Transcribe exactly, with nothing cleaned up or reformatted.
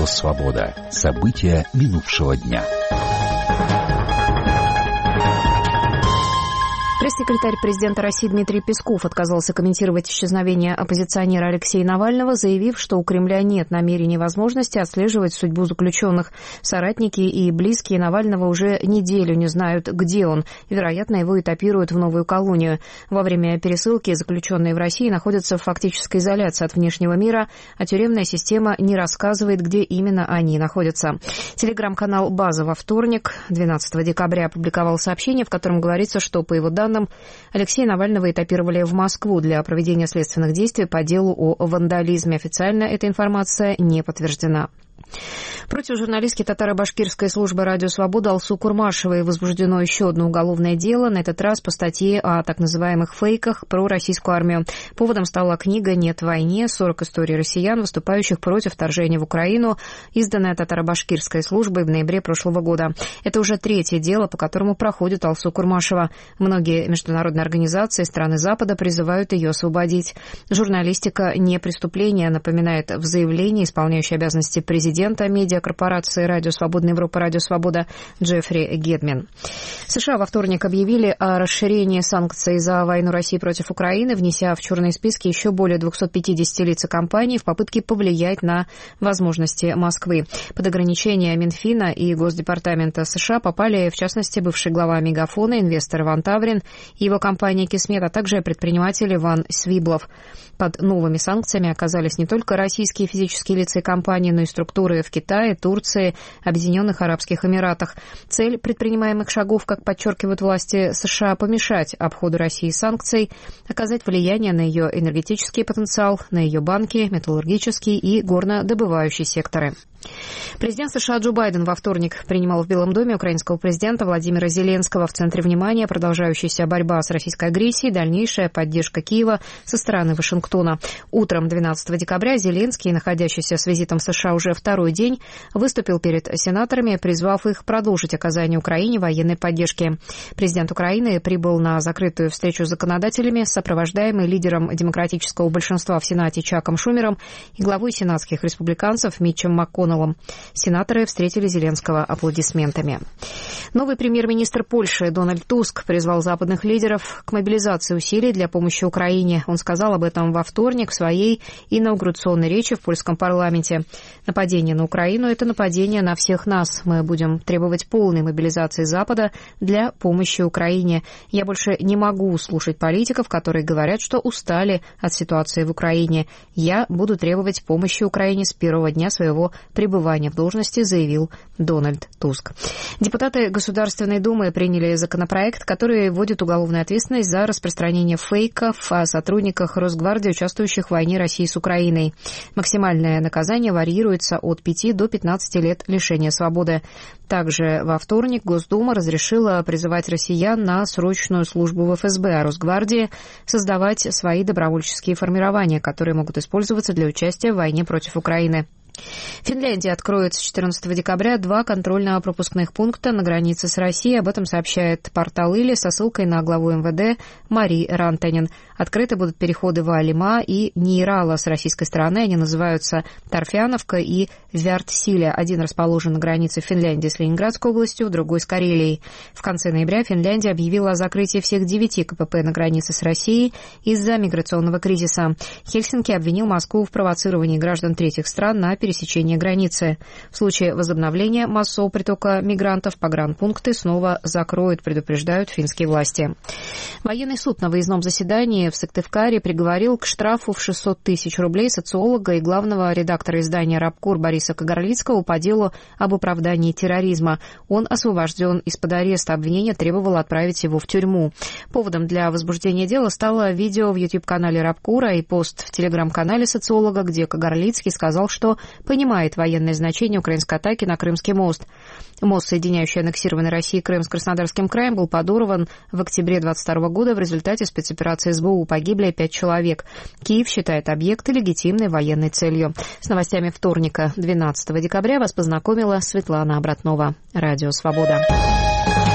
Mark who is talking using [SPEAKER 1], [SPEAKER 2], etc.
[SPEAKER 1] Радио «Свобода». События минувшего дня.
[SPEAKER 2] Пресс-секретарь президента России Дмитрий Песков отказался комментировать исчезновение оппозиционера Алексея Навального, заявив, что у Кремля нет намерений и возможности отслеживать судьбу заключенных. Соратники и близкие Навального уже неделю не знают, где он. Вероятно, его этапируют в новую колонию. Во время пересылки заключенные в России находятся в фактической изоляции от внешнего мира, а тюремная система не рассказывает, где именно они находятся. Телеграм-канал «База» во вторник, двенадцатого декабря, опубликовал сообщение, в котором говорится, что, по его данным, Алексея Навального этапировали в Москву для проведения следственных действий по делу о вандализме. Официально эта информация не подтверждена. Против журналистки татаро-башкирской службы «Радио Свобода» Алсу Курмашевой возбуждено еще одно уголовное дело, на этот раз по статье о так называемых фейках про российскую армию. Поводом стала книга «Нет войне. сорок историй россиян, выступающих против вторжения в Украину», изданная татаро-башкирской службой в ноябре прошлого года. Это уже третье дело, по которому проходит Алсу Курмашева. Многие международные организации страны Запада призывают ее освободить. Журналистика не преступление, напоминает в заявлении исполняющий обязанности президента медиакорпорации «Радио Свобода Европа», «Радио Свобода» Джеффри Гедмин. США во вторник объявили о расширении санкций за войну России против Украины, внеся в черные списки еще более двухсот пятидесяти лиц и компаний в попытке повлиять на возможности Москвы. Под ограничения Минфина и Госдепартамента США попали, в частности, бывший глава Мегафона, инвестор Иван Таврин и его компания «Кисмет», а также предприниматель Иван Свиблов. Под новыми санкциями оказались не только российские физические лица и компании, но и структуры в Китае, Турции, Объединенных Арабских Эмиратах. Цель предпринимаемых шагов, как подчеркивают власти США, помешать обходу России санкций, оказать влияние на ее энергетический потенциал, на ее банки, металлургический и горнодобывающий секторы. Президент США Джо Байден во вторник принимал в Белом доме украинского президента Владимира Зеленского. В центре внимания продолжающаяся борьба с российской агрессией, дальнейшая поддержка Киева со стороны Вашингтона. Утром двенадцатого декабря Зеленский, находящийся с визитом в США уже второй день, выступил перед сенаторами, призвав их продолжить оказание Украине военной поддержки. Президент Украины прибыл на закрытую встречу с законодателями, сопровождаемый лидером демократического большинства в Сенате Чаком Шумером и главой сенатских республиканцев Митчем МакКоннеллом. Сенаторы встретили Зеленского аплодисментами. Новый премьер-министр Польши Дональд Туск призвал западных лидеров к мобилизации усилий для помощи Украине. Он сказал об этом во вторник в своей инаугурационной речи в польском парламенте. Нападение на Украину – это нападение на всех нас. Мы будем требовать полной мобилизации Запада для помощи Украине. Я больше не могу слушать политиков, которые говорят, что устали от ситуации в Украине. Я буду требовать помощи Украине с первого дня своего пребывания в должности, заявил Дональд Туск. Депутаты Государственной Думы приняли законопроект, который вводит уголовную ответственность за распространение фейков о сотрудниках Росгвардии, участвующих в войне России с Украиной. Максимальное наказание варьируется от пяти до пятнадцати лет лишения свободы. Также во вторник Госдума разрешила призывать россиян на срочную службу в эф эс бэ, а Росгвардии создавать свои добровольческие формирования, которые могут использоваться для участия в войне против Украины. Финляндия откроет с четырнадцатого декабря два контрольно-пропускных пункта на границе с Россией. Об этом сообщает портал Или со ссылкой на главу эм вэ дэ Мари Рантанен. Открыты будут переходы в Алима и Нейрала с российской стороны. Они называются Торфяновка и Вяртсиля. Один расположен на границе Финляндии с Ленинградской областью, другой с Карелией. В конце ноября Финляндия объявила о закрытии всех девяти ка пэ пэ на границе с Россией из-за миграционного кризиса. Хельсинки обвинил Москву в провоцировании граждан третьих стран на пересечение границы. В случае возобновления массового притока мигрантов погранпункты снова закроют, предупреждают финские власти. Военный суд на выездном заседании в Сыктывкаре приговорил к штрафу в шестьсот тысяч рублей социолога и главного редактора издания «Рабкор» Бориса Кагарлицкого по делу об оправдании терроризма. Он освобожден из-под ареста. Обвинение требовало отправить его в тюрьму. Поводом для возбуждения дела стало видео в YouTube-канале «Рабкора» и пост в телеграм-канале социолога, где Кагарлицкий сказал, что понимает военное значение украинской атаки на Крымский мост. Мост, соединяющий аннексированный Россией Крым с Краснодарским краем, был подорван в октябре двадцать второго года. В результате спецоперации эс бэ у погибли пять человек. Киев считает объекты легитимной военной целью. С новостями вторника, двенадцатого декабря, вас познакомила Светлана Обратнова. Радио «Свобода».